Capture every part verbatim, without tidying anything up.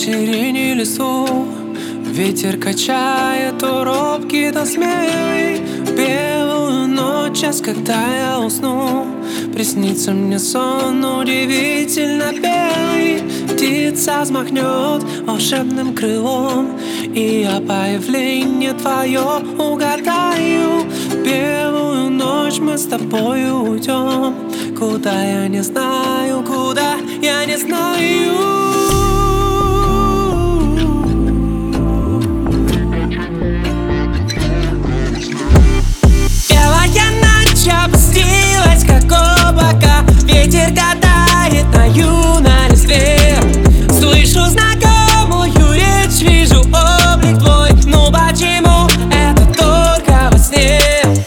сирени лесу. Ветер качает то робкий, то смелый. Белую ночь, час, когда я усну, приснится мне сон удивительно белый. Птица взмахнет волшебным крылом, и я появление твое угадаю. Белую ночь мы с тобою уйдем, куда я не знаю, куда я не знаю. Опустилась, как облако, ветер катает мою на листве. Слышу знакомую речь, вижу облик твой. Ну почему это только во сне?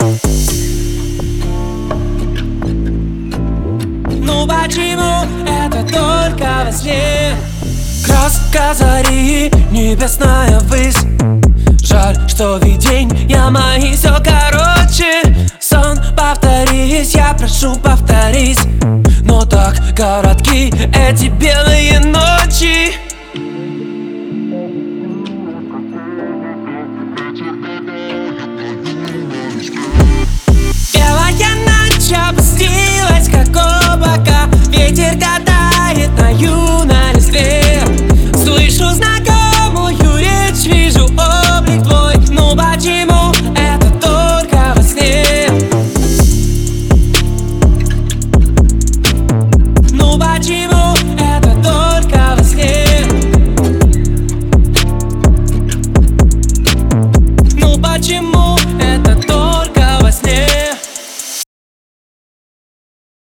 Ну почему это только во сне? Краска зари, небесная высь. Жаль, что виденья мои все короче. Сон, повторись, я прошу, повторись. Но так коротки эти белые ночи.